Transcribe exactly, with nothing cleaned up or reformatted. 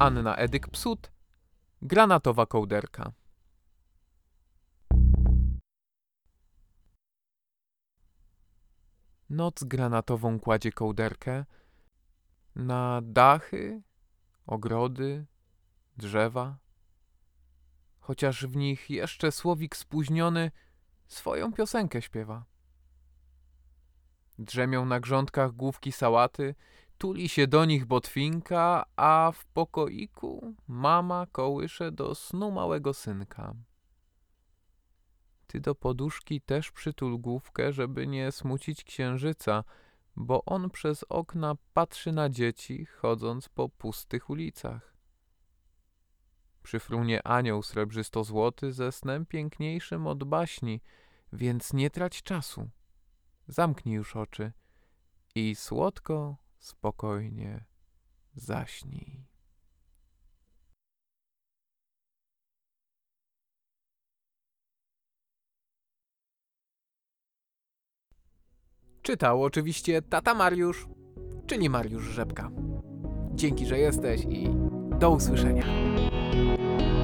Anna Edyk-Psut, Granatowa kołderka. Noc granatową kładzie kołderkę na dachy, ogrody, drzewa, chociaż w nich jeszcze słowik spóźniony swoją piosenkę śpiewa. Drzemią na grządkach główki sałaty, tuli się do nich botwinka, a w pokoiku mama kołysze do snu małego synka. Ty do poduszki też przytul główkę, żeby nie smucić księżyca, bo on przez okna patrzy na dzieci, chodząc po pustych ulicach. Przyfrunie anioł srebrzysto-złoty ze snem piękniejszym od baśni, więc nie trać czasu. Zamknij już oczy i słodko, spokojnie zaśnij. Czytał oczywiście tata Mariusz, czyli Mariusz Rzepka. Dzięki, że jesteś i do usłyszenia.